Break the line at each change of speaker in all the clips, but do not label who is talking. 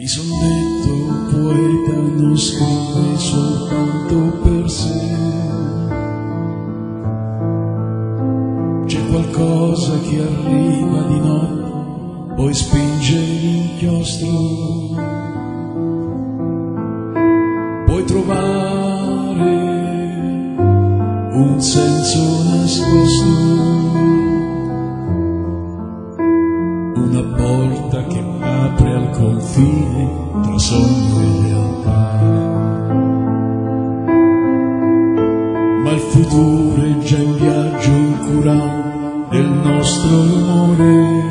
Mi son detto poeta non scrive soltanto per sé, c'è qualcosa che arriva di notte, poi spinge l'inchiostro, puoi trovare un senso nascosto, una porta che apre al confine tra sogno e realtà. Ma il futuro è già in viaggio incurante del nostro rumore,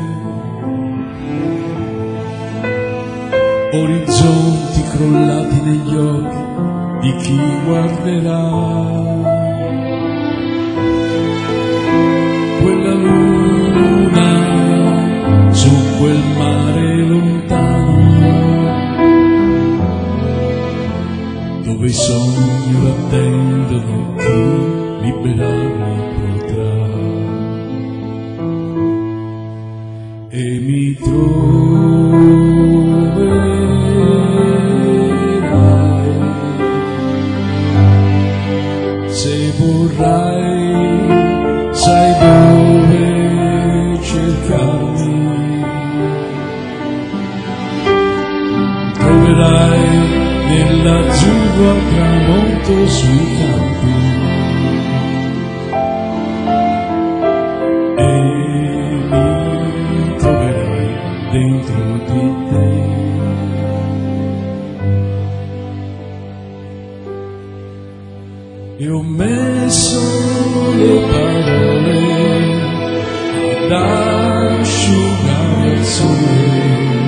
orizzonti crollati negli occhi di chi guarderà. Quella luna su quel mare lontano, dove i sogni attendono chi liberarli potrà. E mi troverai se vorrai, sai dove cercarmi. Troverai nell'azzurro al tramonto sui campi, e mi troverai dentro di te. E ho messo le parole ad asciugare il sole,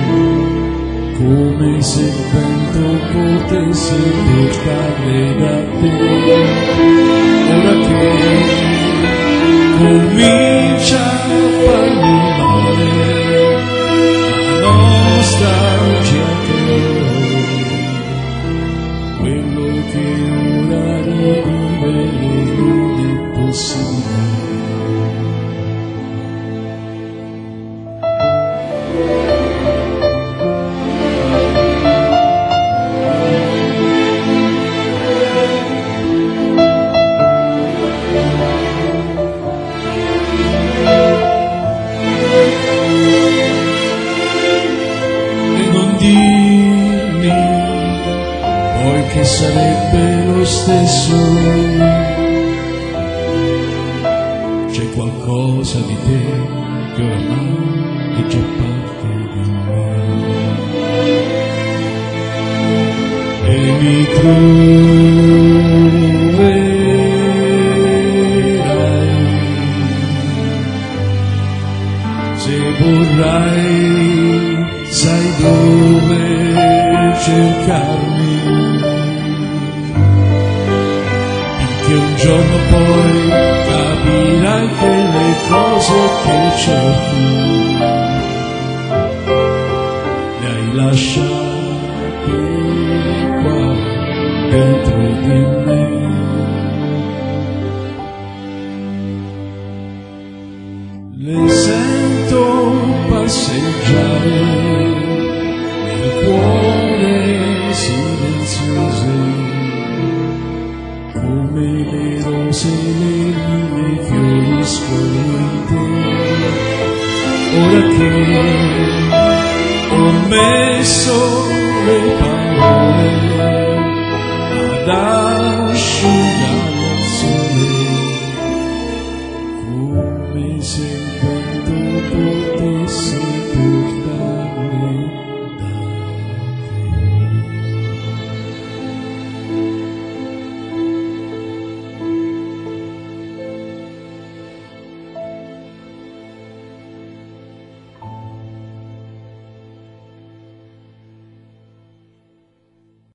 come se il vento potesse portarle da te. Ora che comincia a farmi male la nostalgia che ho, quello che ora rivivere non è possibile. Che sarebbe lo stesso, c'è qualcosa di te che oramai è già parte di me, e mi troverai se vorrai, sai dove cercarmi. Che un giorno poi capirai che le cose che cerchi le hai lasciate qua dentro di me. Le sento passeggiare nel cuore silenziose, come le rose, le linee fioriscono in te. Ora che ho messo le parole ad